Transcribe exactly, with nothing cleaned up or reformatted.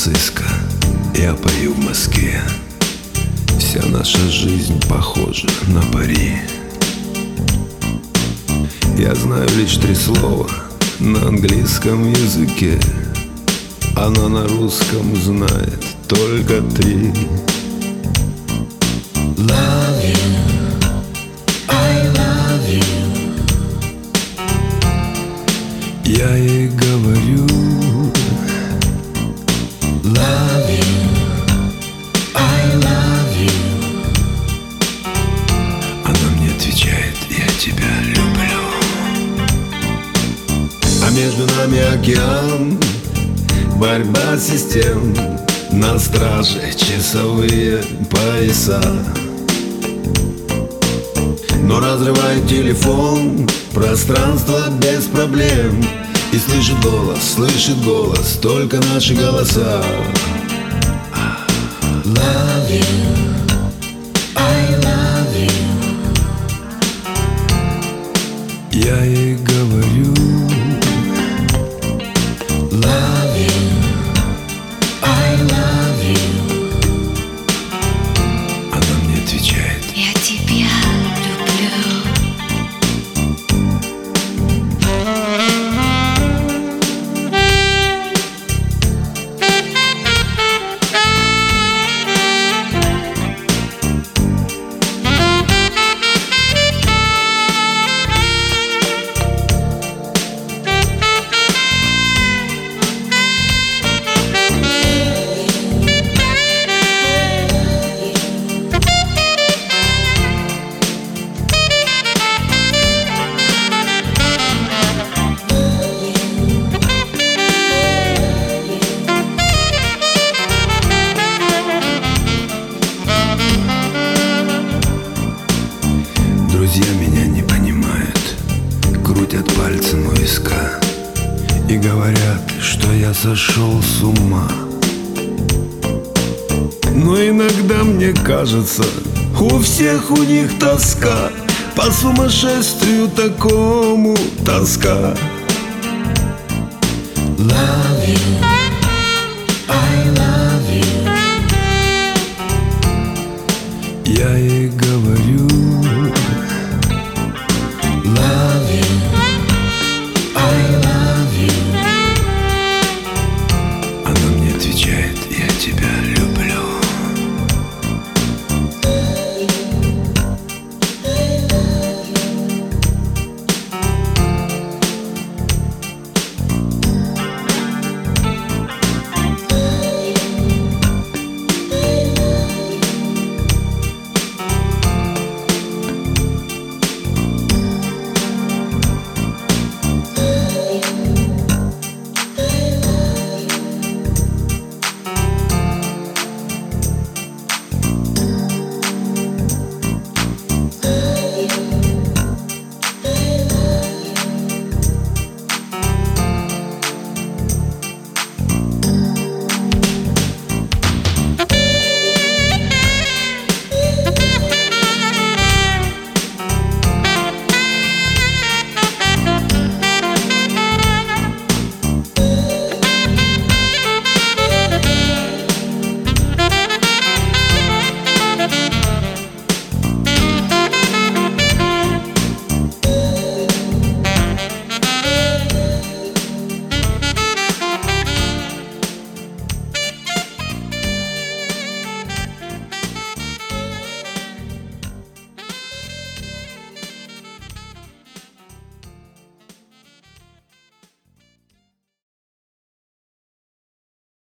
Сан-Франциско, я пою в Москве. Вся наша жизнь похожа на пари. Я знаю лишь три слова на английском языке. Она на русском знает только три. Love you, I love you. Я ей говорю Love you, I love you. Она мне отвечает: я тебя люблю. А между нами океан, борьба систем, на страже часовые пояса. Но разрывает телефон пространство без проблем. И слышит голос, слышит голос только наши голоса. Love you, I love you. Я ей говорю Love you, I love you. Она мне отвечает: я тебя люблю. Друзья меня не понимают, крутят пальцем у виска и говорят, что я сошел с ума. Но иногда мне кажется, у всех у них тоска, по сумасшествию такому тоска. Love you, I love you.